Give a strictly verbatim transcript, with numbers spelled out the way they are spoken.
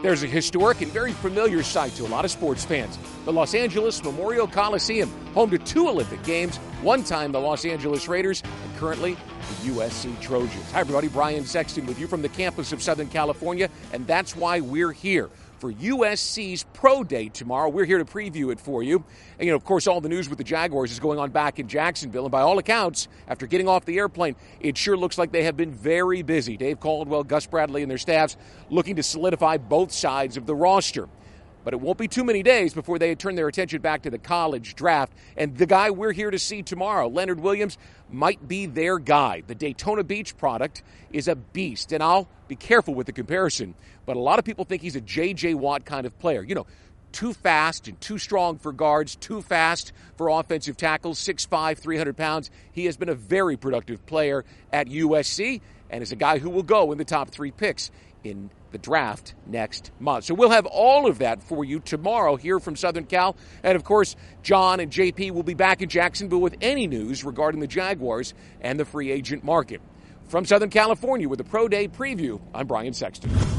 There's a historic and very familiar sight to a lot of sports fans. The Los Angeles Memorial Coliseum, home to two Olympic Games, one time the Los Angeles Raiders, and currently the U S C Trojans. Hi, everybody. Brian Sexton with you from the campus of Southern California, and that's why we're here for U S C's Pro Day tomorrow. We're here to preview it for you. And, you know, of course, all the news with the Jaguars is going on back in Jacksonville. And by all accounts, after getting off the airplane, it sure looks like they have been very busy. Dave Caldwell, Gus Bradley, and their staffs looking to solidify both sides of the roster. But it won't be too many days before they turn their attention back to the college draft. And the guy we're here to see tomorrow, Leonard Williams, might be their guy. The Daytona Beach product is a beast. And I'll be careful with the comparison, but a lot of people think he's a J J. Watt kind of player. You know, too fast and too strong for guards, too fast for offensive tackles, six five, three hundred pounds. He has been a very productive player at U S C and is a guy who will go in the top three picks in the draft next month. So we'll have all of that for you tomorrow here from Southern Cal. And, of course, John and J P will be back in Jacksonville with any news regarding the Jaguars and the free agent market. From Southern California with a Pro Day preview, I'm Brian Sexton.